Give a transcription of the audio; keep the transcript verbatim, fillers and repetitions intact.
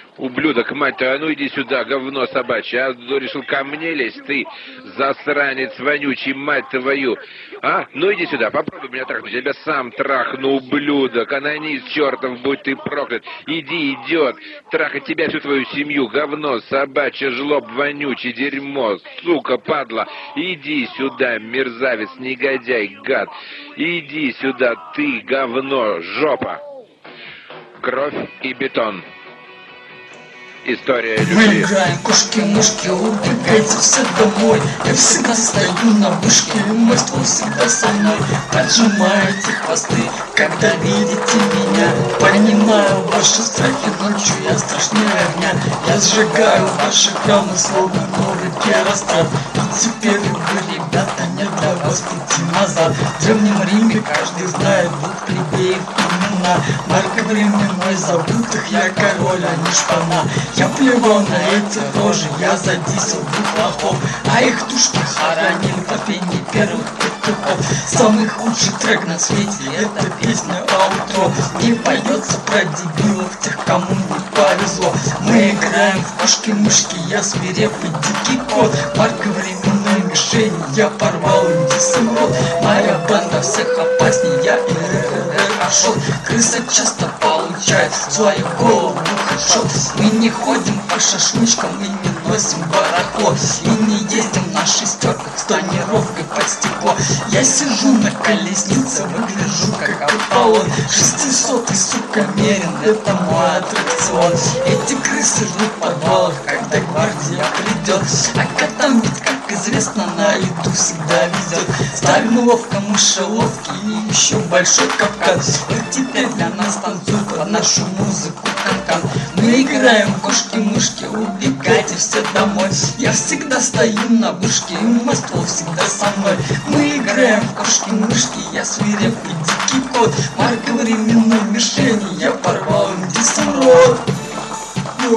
Ублюдок, мать твою, а ну иди сюда, говно собачье. А решил ко мне лезть, ты засранец вонючий, мать твою. А? Ну иди сюда, попробуй меня трахнуть. Я тебя сам трахну, ублюдок. Анонист чертов, будь ты проклят. Иди, идет. Трахать тебя, всю твою семью. Говно собачье, жлоб вонючий, дерьмо. Сука, падла. Иди сюда, мерзавец, негодяй, гад. Иди сюда, ты, говно, жопа. Кровь и бетон. История любви. Мы играем кошки-мышки, убегайте все домой. Я всегда стою на вышке, и мой ствол всегда со мной. Поджимаете хвосты, когда видите меня. Понимаю ваши страхи, ночью я страшнее огня. Я сжигаю ваши храмы, словно новый керострат. И теперь вы, ребята, не для вас пути назад. В Древнем Риме каждый знает двух плебеев имена. Марка временной забытых, я король, а не шпана. Я плевал на эти рожи, я задисел дуплохов. А их тушки хоронили по пении первых петухов. Самый худший трек на свете — это песня аутро. Не поется про дебилов, тех, кому не повезло. Мы играем в кошки-мышки, я свирепый дикий кот. Марка временной мишени, я порвал им десемрот. Моя банда всех опасней, я и Ашот. Крыса часто получает в свою голову хэдшот. Мы не ходим по шашлычкам и не носим барахло. И не ездим на шестерках с тонировкой под стекло. Я сижу на колеснице, выгляжу как Аполлон. Шестисотый, сука, мерен, это мой аттракцион. Эти крысы ждут в подвалах, когда гвардия придет. А котам ведь, как известно, на еду всегда везет. Ставим ловко мышеловки и еще большой капкан. Вот теперь для нас танцуют под нашу музыку канкан. Мы играем в кошки-мышки, убегайте все домой. Я всегда стою на вышке, и мой ствол всегда со мной. Мы играем в кошки-мышки, я свирепый дикий кот. Марка временной мишени, я порвал им десемрот.